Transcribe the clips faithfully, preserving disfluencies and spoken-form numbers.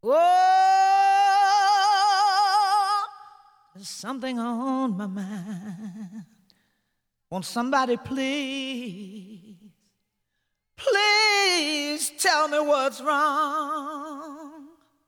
Oh, there's something on my mind. Won't somebody please, please tell me what's wrong?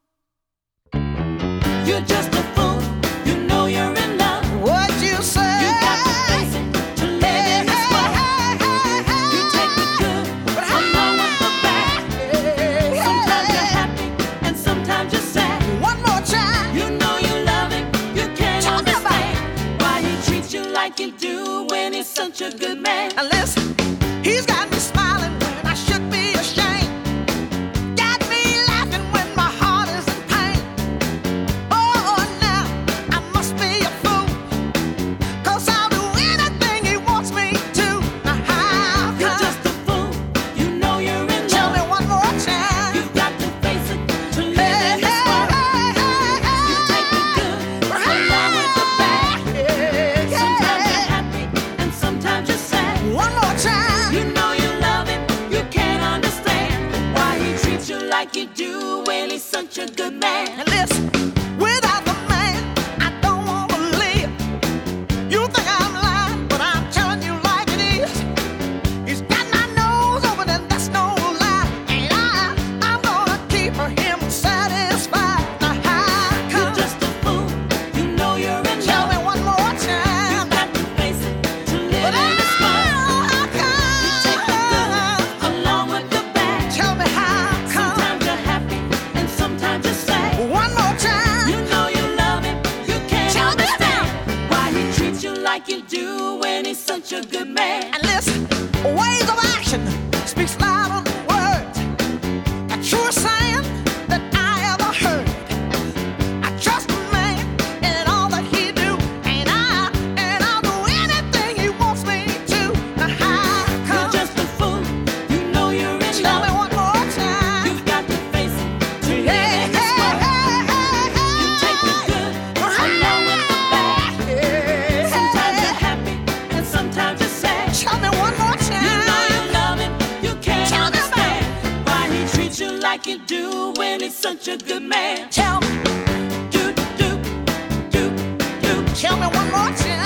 You're just a fool, you know you're in love. What you say? You got to face it, to live in this world. You take the good along with the bad. Sometimes you're happy and sometimes you're sad. One more time. You know you love him, you can't understand why he treats you like he do when he's such a good man. And listen, he's got me smiling when I should be ashamed. Got me laughing when my heart is in pain. Oh, now I must be a fool, 'cause I'll do anything he wants me to. Now how You're come? just a fool, you know you're in Tell me love. one more time. You've got to face it, to live in this world. You take the good along with the bad. Sometimes you're happy and sometimes you're sad. One more time. You know you love him, you can't understand why he treats you like he do when he's such a good man. And listen, without the man, I don't want to live. You think I'm lying, but I'm telling you like it is. He's got my nose open and that's no lie. And I, I'm gonna keep him satisfied. Now how You're come? just a fool, you know you're in Tell me love. one more You've time. got to face it, to live But in this world. how You take the good come? along with the bad. Tell me how come? Sometimes you're happy and sometimes you're sad. One more time. You know you love him, you can't Tell me understand why he treats you like you do when he's such a good man. And listen, ways of action speaks louder than words. A truest saying that I ever heard. I trust a man in all that he do, and I and I'll do anything he wants me to. Now how You're come? just a fool, you know you're in Tell me love. one more time. You've got to face it, to live Hey, in this hey, world. hey, hey, You take the good along with the bad. hey, Sometimes hey. you're happy and sometimes you're sad. Tell me one more time. You know you love him, you can't Tell me understand why he treats you like you do when he's such a good man. Tell me, Do, do, do, do. tell me one more time.